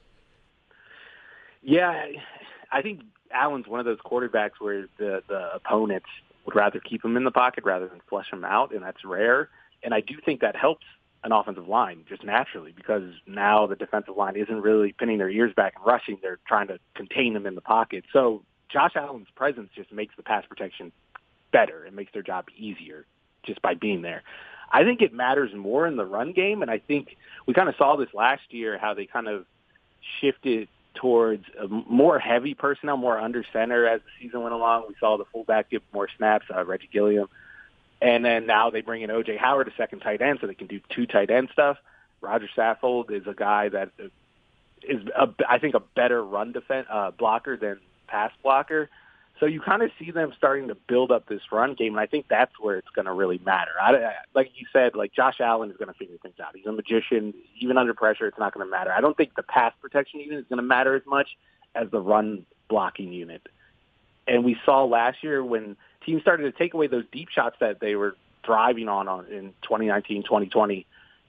Yeah, I think Allen's one of those quarterbacks where the, the opponents would rather keep him in the pocket rather than flush him out, and that's rare. And I do think that helps an offensive line just naturally because now the defensive line isn't really pinning their ears back and rushing. They're trying to contain them in the pocket. So Josh Allen's presence just makes the pass protection better. It makes their job easier just by being there. I think it matters more in the run game, and I think we kind of saw this last year, how they kind of shifted towards a more heavy personnel, more under center as the season went along. We saw the fullback get more snaps, uh, Reggie Gilliam. And then now they bring in O J Howard, a second tight end, so they can do two tight end stuff. Roger Saffold is a guy that is, a, I think, a better run defense uh, blocker than pass blocker. So you kind of see them starting to build up this run game, and I think that's where it's going to really matter. I, I, like you said, like Josh Allen is going to figure things out. He's a magician. Even under pressure, it's not going to matter. I don't think the pass protection unit is going to matter as much as the run blocking unit. And we saw last year when teams started to take away those deep shots that they were thriving on, on in twenty nineteen, twenty twenty,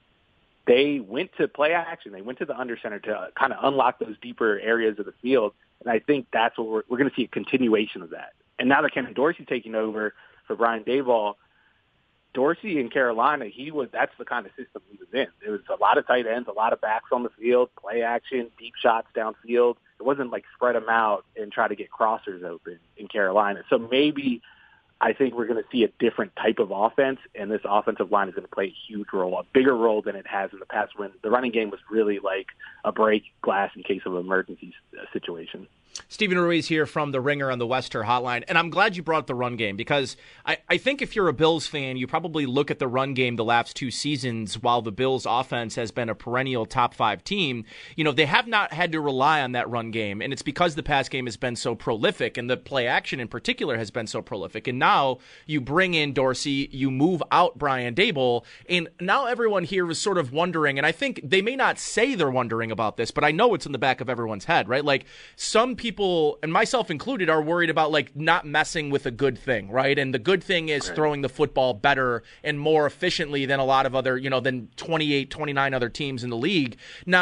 they went to play action. They went to the under center to kind of unlock those deeper areas of the field. And I think that's what we're, we're going to see a continuation of that. And now that Ken Dorsey taking over for Brian Daboll, Dorsey in Carolina, he was, that's the kind of system he was in. There was a lot of tight ends, a lot of backs on the field, play action, deep shots downfield. It wasn't like spread them out and try to get crossers open in Carolina. So maybe I think we're going to see a different type of offense, and this offensive line is going to play a huge role, a bigger role than it has in the past when the running game was really like a break glass in case of an emergency situation. Steven Ruiz here from The Ringer on the Wester Hotline, and I'm glad you brought up the run game because I, I think if you're a Bills fan, you probably look at the run game the last two seasons while the Bills offense has been a perennial top five team. You know, they have not had to rely on that run game, and it's because the pass game has been so prolific, and the play action in particular has been so prolific. And now you bring in Dorsey, you move out Brian Daboll, and now everyone here is sort of wondering, and I think they may not say they're wondering about this, but I know it's in the back of everyone's head, right? Like some people, and myself included, are worried about like not messing with a good thing, right? And the good thing is right. throwing the football better and more efficiently than a lot of other, you know, than twenty-eight, twenty-nine other teams in the league. Now,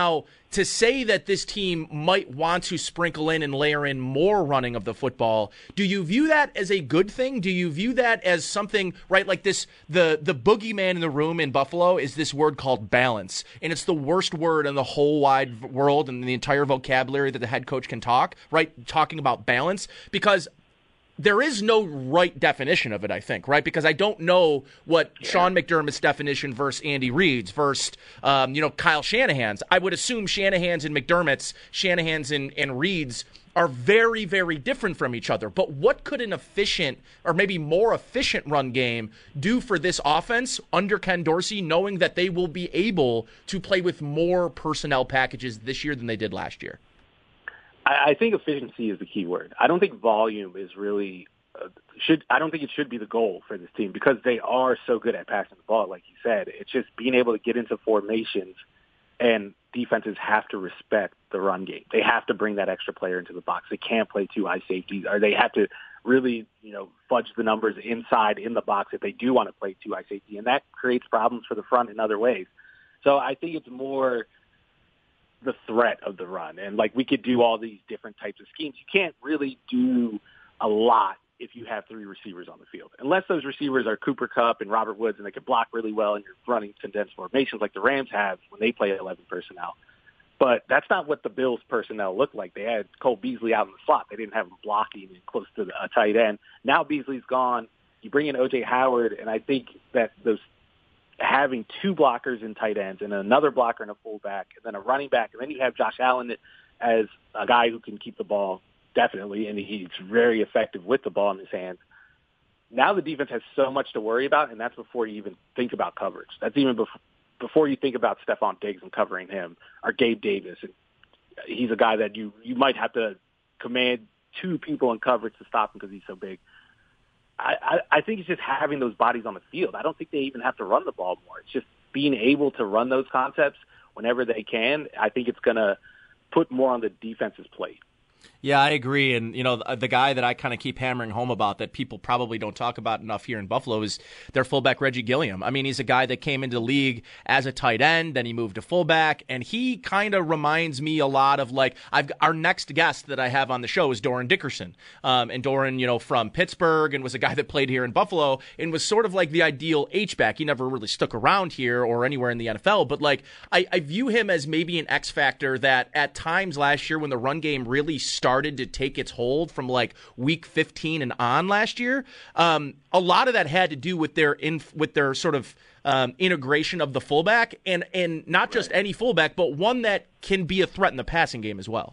to say that this team might want to sprinkle in and layer in more running of the football, do you view that as a good thing? Do you view that as something, right, like this, the the boogeyman in the room in Buffalo is this word called balance, and it's the worst word in the whole wide world and the entire vocabulary that the head coach can talk, right, talking about balance, because there is no right definition of it, I think, right? Because I don't know what yeah. Sean McDermott's definition versus Andy Reid's versus, um, you know, Kyle Shanahan's. I would assume Shanahan's and McDermott's, Shanahan's and, and Reid's are very, very different from each other. But what could an efficient or maybe more efficient run game do for this offense under Ken Dorsey, knowing that they will be able to play with more personnel packages this year than they did last year? I think efficiency is the key word. I don't think volume is really uh, should. I don't think it should be the goal for this team because they are so good at passing the ball. Like you said, it's just being able to get into formations, and defenses have to respect the run game. They have to bring that extra player into the box. They can't play two high safeties, or they have to really, you know, fudge the numbers inside in the box if they do want to play two high safety, and that creates problems for the front in other ways. So I think it's more the threat of the run. And like we could do all these different types of schemes. You can't really do a lot if you have three receivers on the field. Unless those receivers are Cooper Kupp and Robert Woods and they can block really well and you're running condensed formations like the Rams have when they play eleven personnel. But that's not what the Bills personnel looked like. They had Cole Beasley out in the slot. They didn't have him blocking and close to a tight end. Now Beasley's gone. You bring in O J Howard, and I think that those having two blockers in tight ends and another blocker and a fullback and then a running back, and then you have Josh Allen as a guy who can keep the ball definitely, and he's very effective with the ball in his hands. Now the defense has so much to worry about, and that's before you even think about coverage. That's even before, before you think about Stephon Diggs and covering him, or Gabe Davis. And he's a guy that you, you might have to command two people in coverage to stop him because he's so big. I, I, I think it's just having those bodies on the field. I don't think they even have to run the ball more. It's just being able to run those concepts whenever they can. I think it's going to put more on the defense's plate. Yeah, I agree. And, you know, the, the guy that I kind of keep hammering home about that people probably don't talk about enough here in Buffalo is their fullback, Reggie Gilliam. I mean, he's a guy that came into the league as a tight end, then he moved to fullback, and he kind of reminds me a lot of, like, I've our next guest that I have on the show is Doran Dickerson. Um, and Doran, you know, from Pittsburgh, and was a guy that played here in Buffalo and was sort of like the ideal H-back. He never really stuck around here or anywhere in the N F L, but, like, I, I view him as maybe an X-factor that at times last year when the run game really started to take its hold from like week fifteen and on last year, um, a lot of that had to do with their in, with their sort of um, integration of the fullback, and and not just any fullback, but one that can be a threat in the passing game as well.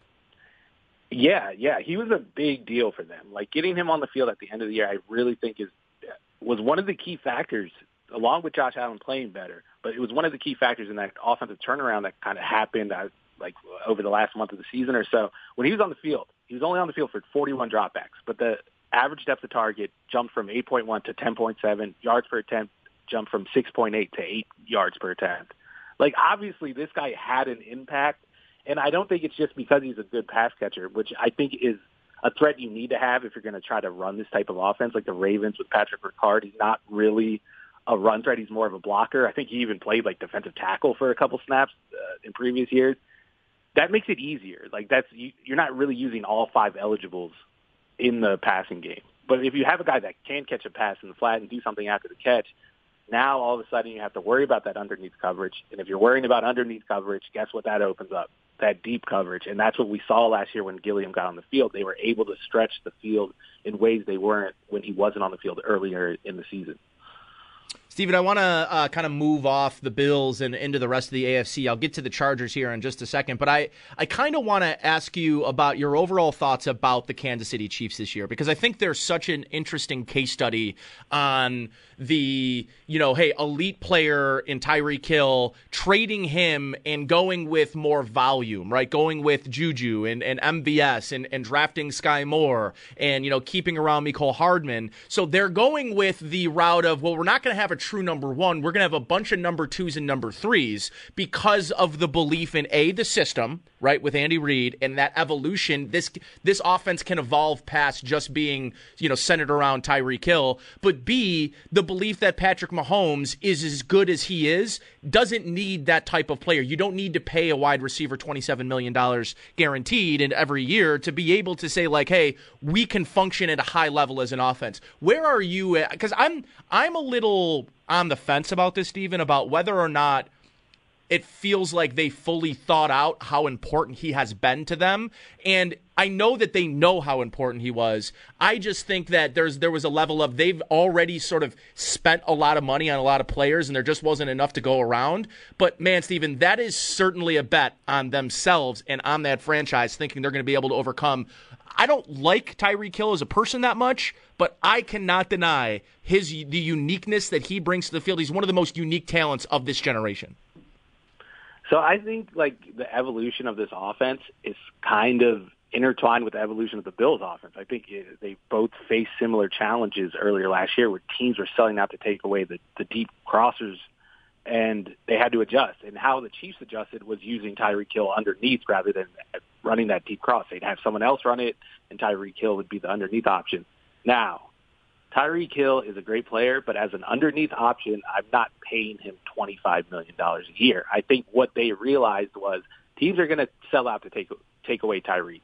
Yeah, yeah, he was a big deal for them. Like getting him on the field at the end of the year, I really think is was one of the key factors, along with Josh Allen playing better. But it was one of the key factors in that offensive turnaround that kind of happened uh, like over the last month of the season or so. When he was on the field, he was only on the field for forty-one dropbacks, but the average depth of target jumped from eight point one to ten point seven, yards per attempt jumped from six point eight to eight yards per attempt. Like, obviously, this guy had an impact, and I don't think it's just because he's a good pass catcher, which I think is a threat you need to have if you're going to try to run this type of offense, like the Ravens with Patrick Ricard. He's not really a run threat. He's more of a blocker. I think he even played, like, defensive tackle for a couple snaps uh, in previous years. That makes it easier. Like that's you, you're not really using all five eligibles in the passing game. But if you have a guy that can catch a pass in the flat and do something after the catch, now all of a sudden you have to worry about that underneath coverage. And if you're worrying about underneath coverage, guess what that opens up? That deep coverage. And that's what we saw last year when Gilliam got on the field. They were able to stretch the field in ways they weren't when he wasn't on the field earlier in the season. Steven, I want to uh, kind of move off the Bills and into the rest of the A F C. I'll get to the Chargers here in just a second, but I, I kind of want to ask you about your overall thoughts about the Kansas City Chiefs this year, because I think there's such an interesting case study on the, you know, hey, elite player in Tyreek Hill, trading him and going with more volume, right? Going with Juju and, and M V S and, and drafting Sky Moore and, you know, keeping around Mecole Hardman. So they're going with the route of, well, we're not going to have a true number one. We're going to have a bunch of number twos and number threes because of the belief in, A, the system, right, with Andy Reid, and that evolution. This this offense can evolve past just being, you know, centered around Tyreek Hill. But, B, the belief that Patrick Mahomes is as good as he is doesn't need that type of player. You don't need to pay a wide receiver twenty-seven million dollars guaranteed in every year to be able to say, like, hey, we can function at a high level as an offense. Where are you at? Because I'm, I'm a little on the fence about this, Steven, about whether or not it feels like they fully thought out how important he has been to them. And I know that they know how important he was. I just think that there's there was a level of they've already sort of spent a lot of money on a lot of players, and there just wasn't enough to go around. But, man, Steven, that is certainly a bet on themselves and on that franchise, thinking they're going to be able to overcome. I don't like Tyreek Hill as a person that much, but I cannot deny his the uniqueness that he brings to the field. He's one of the most unique talents of this generation. So I think, like, the evolution of this offense is kind of intertwined with the evolution of the Bills' offense. I think it, they both faced similar challenges earlier last year where teams were selling out to take away the, the deep crossers, and they had to adjust. And how the Chiefs adjusted was using Tyreek Hill underneath rather than running that deep cross. They'd have someone else run it, and Tyreek Hill would be the underneath option. Now, Tyreek Hill is a great player, but as an underneath option, I'm not paying him twenty-five million dollars a year. I think what they realized was teams are going to sell out to take take away Tyreek,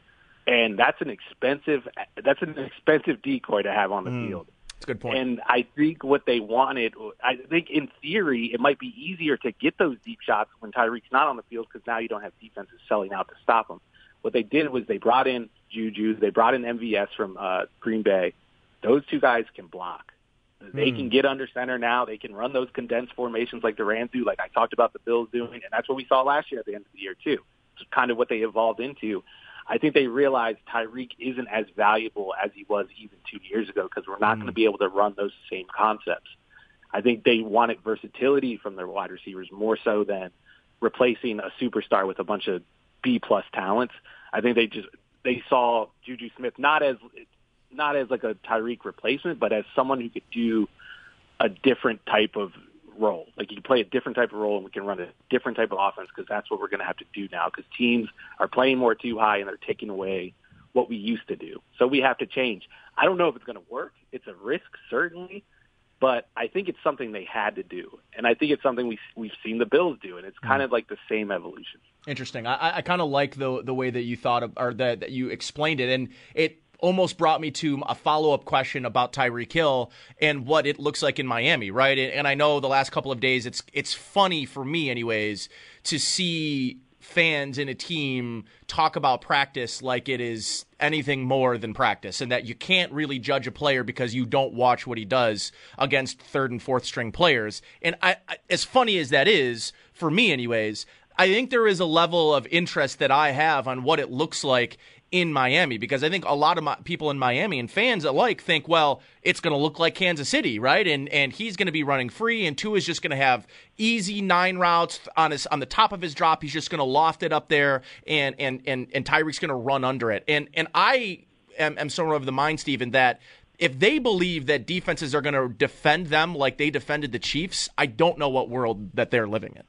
and that's an expensive that's an expensive decoy to have on the mm, field. That's a good point. And I think what they wanted, I think in theory, it might be easier to get those deep shots when Tyreek's not on the field because now you don't have defenses selling out to stop him. What they did was they brought in Juju, they brought in M V S from uh, Green Bay. Those two guys can block. They mm. can get under center now. They can run those condensed formations like the Rams do, like I talked about the Bills doing, and that's what we saw last year at the end of the year too. It's kind of what they evolved into. I think they realized Tyreek isn't as valuable as he was even two years ago because we're not mm. going to be able to run those same concepts. I think they wanted versatility from their wide receivers more so than replacing a superstar with a bunch of B-plus talents. I think they just they saw Juju Smith not as not as like a Tyreek replacement, but as someone who could do a different type of role. Like you can play a different type of role and we can run a different type of offense because that's what we're going to have to do now because teams are playing more too high and they're taking away what we used to do. So we have to change. I don't know if it's going to work. It's a risk, certainly, but I think it's something they had to do. And I think it's something we, we've seen the Bills do, and it's kind of like the same evolution. Interesting. I, I kind of like the the way that you thought of, or that, that you explained it, and it almost brought me to a follow-up question about Tyreek Hill and what it looks like in Miami, right? And, and I know the last couple of days, it's it's funny for me anyways to see fans in a team talk about practice like it is anything more than practice and that you can't really judge a player because you don't watch what he does against third and fourth string players. And I, I, as funny as that is, for me anyways, I think there is a level of interest that I have on what it looks like in Miami, because I think a lot of my, people in Miami and fans alike think, well, it's going to look like Kansas City, right? And and he's going to be running free, and Tua is just going to have easy nine routes on his on the top of his drop. He's just going to loft it up there, and and and and Tyreek's going to run under it. And and I am, am sort of of the mind, Steven, that if they believe that defenses are going to defend them like they defended the Chiefs, I don't know what world that they're living in.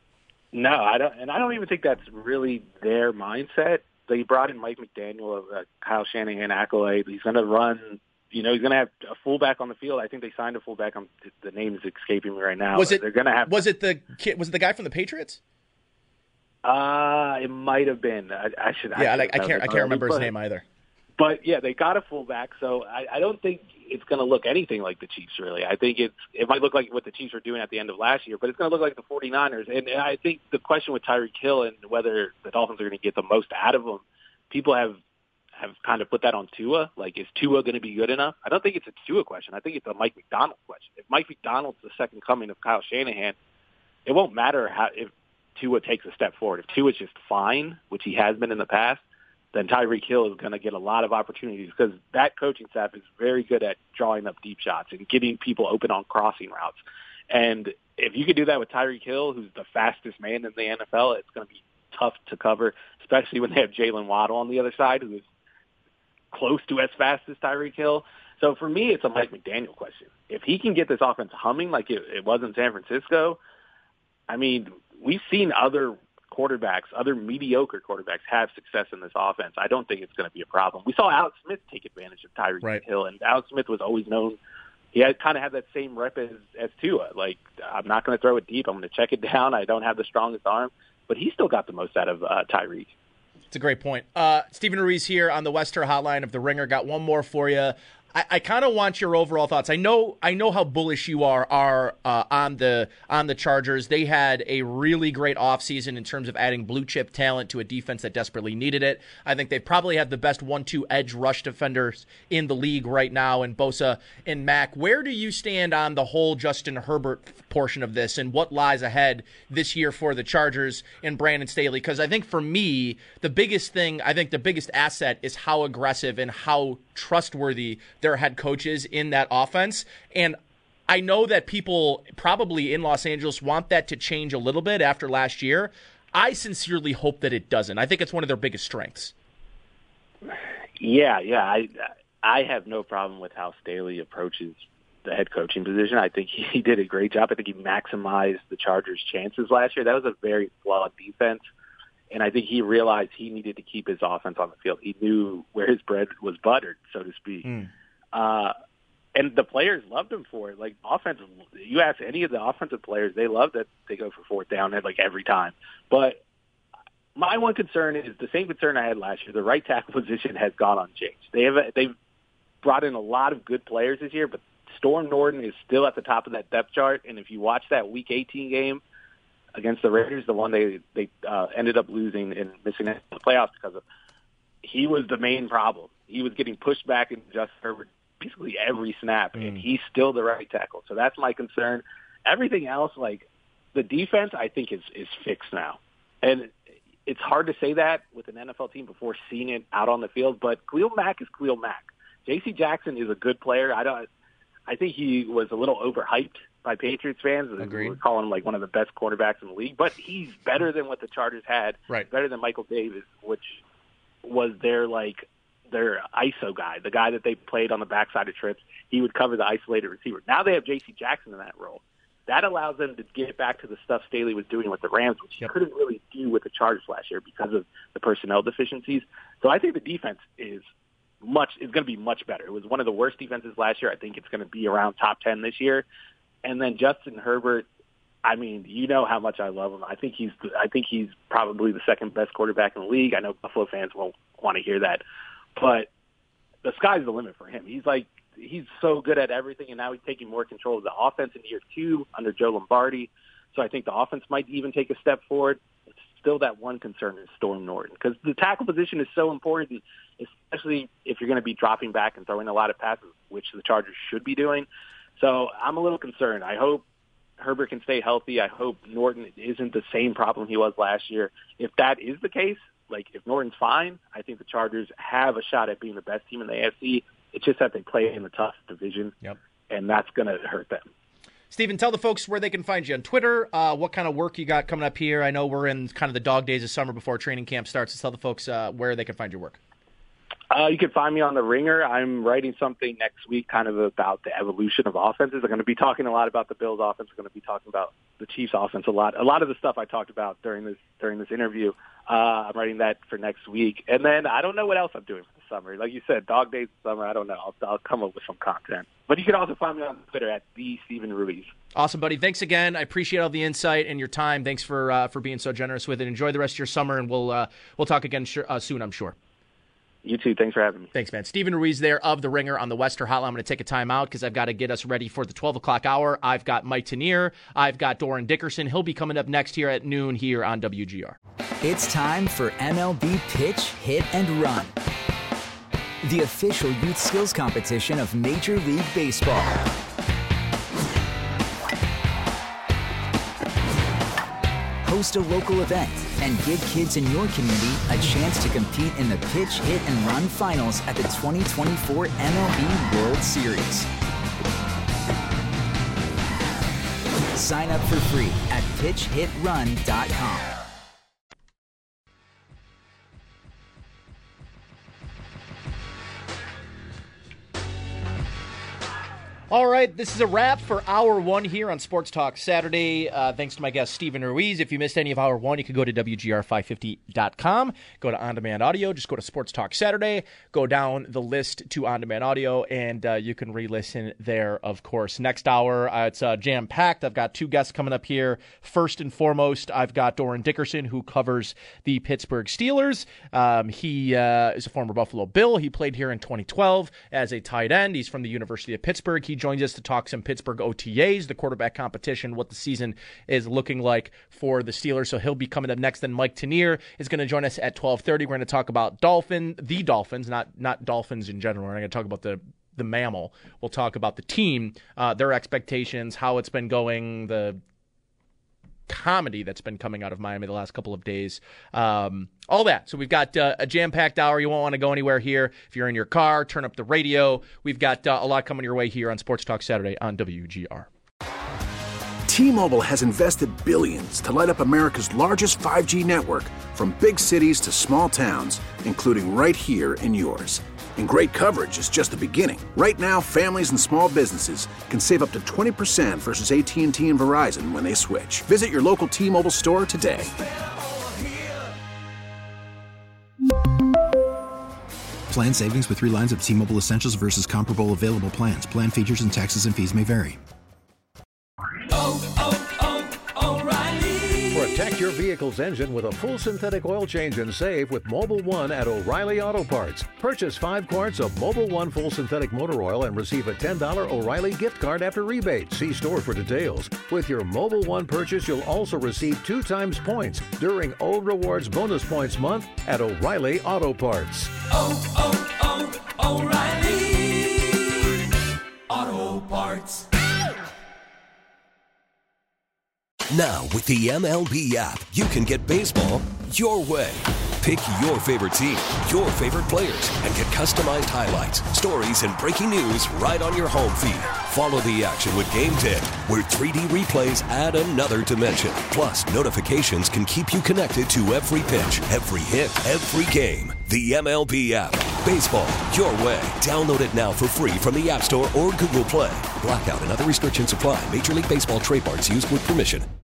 No, I don't, and I don't even think that's really their mindset. They brought in Mike McDaniel, a Kyle Shanahan accolade. He's going to run, you know, he's going to have a fullback on the field. I think they signed a fullback. I'm, the name is escaping me right now. Was it? They're going to have. Was it the kid? Was it the guy from the Patriots? Uh it might have been. I, I should. Yeah, I, I, I can't. I can't remember his name either. But yeah, they got a fullback, so I, I don't think it's going to look anything like the Chiefs, really. I think it's it might look like what the Chiefs were doing at the end of last year, but it's going to look like the 49ers. And, and I think the question with Tyreek Hill and whether the Dolphins are going to get the most out of him, people have have kind of put that on Tua. Like, is Tua going to be good enough? I don't think it's a Tua question. I think it's a Mike McDonald question. If Mike McDonald's the second coming of Kyle Shanahan, it won't matter how if Tua takes a step forward. If Tua's just fine, which he has been in the past, then Tyreek Hill is going to get a lot of opportunities because that coaching staff is very good at drawing up deep shots and getting people open on crossing routes. And if you could do that with Tyreek Hill, who's the fastest man in the N F L, it's going to be tough to cover, especially when they have Jalen Waddle on the other side, who is close to as fast as Tyreek Hill. So for me, it's a Mike McDaniel question. If he can get this offense humming like it, it was in San Francisco, I mean, we've seen other quarterbacks, other mediocre quarterbacks have success in this offense. I don't think it's going to be a problem. We saw Alex Smith take advantage of Tyreek right. Hill, and Alex Smith was always known. He had kind of had that same rep as, as Tua. Like, I'm not going to throw it deep. I'm going to check it down. I don't have the strongest arm. But he still got the most out of uh, Tyreek. It's a great point. Uh, Steven Ruiz here on the Wester Hotline of The Ringer. Got one more for you. I, I kind of want your overall thoughts. I know I know how bullish you are are uh, on the on the Chargers. They had a really great offseason in terms of adding blue chip talent to a defense that desperately needed it. I think they probably have the best one two edge rush defenders in the league right now in Bosa and Mack. Where do you stand on the whole Justin Herbert portion of this and what lies ahead this year for the Chargers and Brandon Staley? Because I think for me, the biggest thing, I think the biggest asset is how aggressive and how trustworthy their head coach is in that offense. And I know that people probably in Los Angeles want that to change a little bit after last year. I sincerely hope that it doesn't. I think it's one of their biggest strengths. Yeah, yeah. I I have no problem with how Staley approaches the head coaching position. I think he, he did a great job. I think he maximized the Chargers' chances last year. That was a very flawed defense. And I think he realized he needed to keep his offense on the field. He knew where his bread was buttered, so to speak. Mm. Uh, and the players loved him for it. Like, offensive, you ask any of the offensive players, they love that they go for fourth down like every time. But my one concern is the same concern I had last year. The right tackle position has gone unchanged. They have they've brought in a lot of good players this year, but Storm Norton is still at the top of that depth chart. And if you watch that Week eighteen game against the Raiders, the one they they uh, ended up losing and missing out on the playoffs because of, he was the main problem. He was getting pushed back into Justin Herbert basically every snap, mm. and he's still the right tackle. So that's my concern. Everything else, like the defense, I think is is fixed now, and it's hard to say that with an N F L team before seeing it out on the field. But Khalil Mack is Khalil Mack. J C Jackson is a good player. I don't. I think he was a little overhyped by Patriots fans. Agreed. We're calling him like one of the best quarterbacks in the league, but he's better than what the Chargers had. Right. Better than Michael Davis, which was their like their I S O guy, the guy that they played on the backside of trips. He would cover the isolated receiver. Now they have J C Jackson in that role. That allows them to get back to the stuff Staley was doing with the Rams, which he yep. couldn't really do with the Chargers last year because of the personnel deficiencies. So I think the defense is much is going to be much better. It was one of the worst defenses last year. I think it's going to be around top ten this year. And then Justin Herbert, I mean, you know how much I love him. I think he's I think he's probably the second best quarterback in the league. I know Buffalo fans won't want to hear that, but the sky's the limit for him. He's like he's so good at everything, and now he's taking more control of the offense in year two under Joe Lombardi. So I think the offense might even take a step forward. It's still that one concern is Storm Norton, because the tackle position is so important, especially if you're going to be dropping back and throwing a lot of passes, which the Chargers should be doing. So I'm a little concerned. I hope Herbert can stay healthy. I hope Norton isn't the same problem he was last year. If that is the case, like if Norton's fine, I think the Chargers have a shot at being the best team in the A F C. It's just that they play in the tough division, yep. and that's going to hurt them. Steven, tell the folks where they can find you on Twitter, uh, what kind of work you got coming up here. I know we're in kind of the dog days of summer before training camp starts. So tell the folks uh, where they can find your work. Uh, you can find me on The Ringer. I'm writing something next week kind of about the evolution of offenses. I'm going to be talking a lot about the Bills' offense. I'm going to be talking about the Chiefs' offense a lot. A lot of the stuff I talked about during this during this interview, uh, I'm writing that for next week. And then I don't know what else I'm doing for the summer. Like you said, dog days of summer, I don't know. I'll, I'll come up with some content. But you can also find me on Twitter at the Steven Ruiz. Awesome, buddy. Thanks again. I appreciate all the insight and your time. Thanks for uh, for being so generous with it. Enjoy the rest of your summer, and we'll uh, we'll talk again sh- uh, soon, I'm sure. You too. Thanks for having me. Thanks, man. Steven Ruiz there of The Ringer on the Wester Hotline. I'm going to take a time out because I've got to get us ready for the twelve o'clock hour. I've got Mike Tanier. I've got Doran Dickerson. He'll be coming up next here at noon here on W G R. It's time for M L B Pitch, Hit, and Run, the official youth skills competition of Major League Baseball. Host a local event and give kids in your community a chance to compete in the Pitch, Hit, and Run finals at the twenty twenty-four M L B World Series. Sign up for free at pitch hit run dot com. All right, this is a wrap for Hour one here on Sports Talk Saturday. Uh, thanks to my guest, Stephen Ruiz. If you missed any of Hour one, you can go to W G R five fifty dot com, go to On Demand Audio, just go to Sports Talk Saturday, go down the list to On Demand Audio, and uh, you can re-listen there, of course. Next hour, uh, it's uh, jam-packed. I've got two guests coming up here. First and foremost, I've got Doran Dickerson, who covers the Pittsburgh Steelers. Um, he uh, is a former Buffalo Bill. He played here in twenty twelve as a tight end. He's from the University of Pittsburgh. He joins us to talk some Pittsburgh O T As, the quarterback competition, what the season is looking like for the Steelers. So he'll be coming up next. Then Mike Tanier is going to join us at twelve thirty. We're going to talk about Dolphin, the Dolphins, not not Dolphins in general. We're going to talk about the the mammal. We'll talk about the team, uh, their expectations, how it's been going, the comedy that's been coming out of Miami the last couple of days, um, all that. So we've got uh, a jam-packed hour. You won't want to go anywhere here. If you're in your car, turn up the radio. We've got uh, a lot coming your way here on Sports Talk Saturday on W G R. T-Mobile has invested billions to light up America's largest five G network, from big cities to small towns, including right here in yours. And great coverage is just the beginning. Right now, families and small businesses can save up to twenty percent versus A T and T and Verizon when they switch. Visit your local T-Mobile store today. Plan savings with three lines of T-Mobile Essentials versus comparable available plans. Plan features and taxes and fees may vary. Oh, oh, oh, O'Reilly. Protect your vehicle's engine with a full synthetic oil change and save with Mobile One at O'Reilly Auto Parts. Purchase five quarts of Mobile One full synthetic motor oil and receive a ten dollars O'Reilly gift card after rebate. See store for details. With your Mobile One purchase, you'll also receive two times points during O Rewards Bonus Points Month at O'Reilly Auto Parts. Oh, oh, oh, O'Reilly Auto Parts. Now, with the M L B app, you can get baseball your way. Pick your favorite team, your favorite players, and get customized highlights, stories, and breaking news right on your home feed. Follow the action with Game Day, where three D replays add another dimension. Plus, notifications can keep you connected to every pitch, every hit, every game. The M L B app. Baseball your way. Download it now for free from the App Store or Google Play. Blackout and other restrictions apply. Major League Baseball trademarks used with permission.